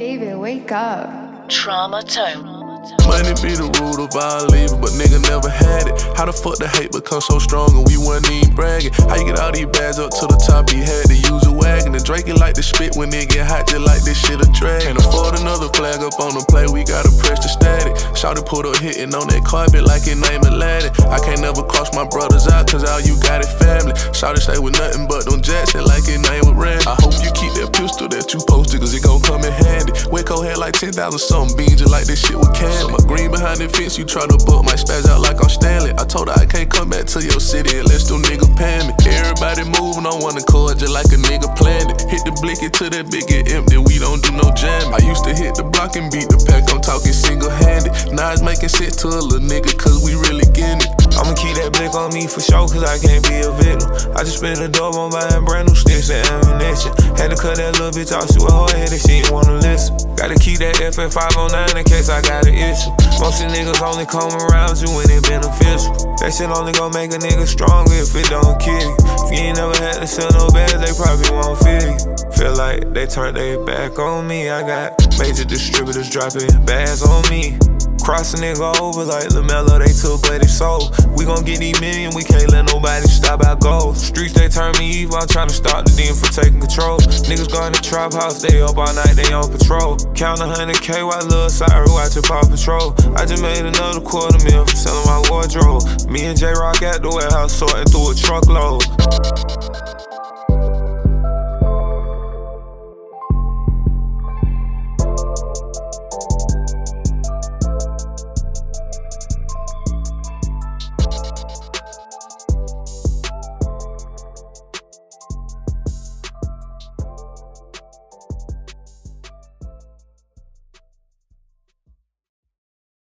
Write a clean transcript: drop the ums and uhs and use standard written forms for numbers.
David, wake up. Trauma Tone. Money be the root of all evil, but nigga never had it. How the fuck the hate become so strong and we wasn't even bragging? How you get all these bags up to the top, he had to use a wagon. And Drake it like the spit when it get hot, just like this shit a drag. Can't afford another flag up on the plate, we gotta press the static. Shawty put up hitting on that carpet like it name Aladdin. I can't never cross my brothers out, cause all you got is family. Shawty stay with nothing but them jacks, like it name with Randy. I hope you keep that pistol that you posted, cause it gon' come in handy. Waco had like 10,000 something beans, just like this shit with candy. So my green behind the fence, you try to book, might spaz out like I'm Stanley. I told her I can't come back to your city unless them niggas pay me. Everybody moving on one accord, just like a nigga planned it. Hit the blicky till that bitch get empty, we don't do no jamming. I used to hit the block and beat the pack, I'm talking single-handed. Now it's making sense to a little nigga, cause we really getting it. I'ma keep that blick on me for sure, cause I can't be a victim. I just spent a dope on buying brand new sticks and ammunition. Had to cut that little bitch off, she was hard-headed, she didn't wanna listen. Gotta keep that FF509 in case I got an issue. Most of niggas only come around you when it beneficial. That shit only gon' make a nigga stronger if it don't kill you. If you ain't never had to sell no bags, they probably won't feel you. Feel like they turned their back on me. I got major distributors dropping bags on me. Cross a nigga over like LaMelo, they took but it's sold. We gon' get these million, we can't let nobody stop our goals. Streets, they turn me evil, I'm tryna stop the demon for taking control. Niggas go in the trap house, they up all night, they on patrol. Count 100K while Lil Cyrus watchin' Paw Patrol. I just made another $250,000 for selling my wardrobe. Me and J-Rock at the warehouse sorting through a truckload.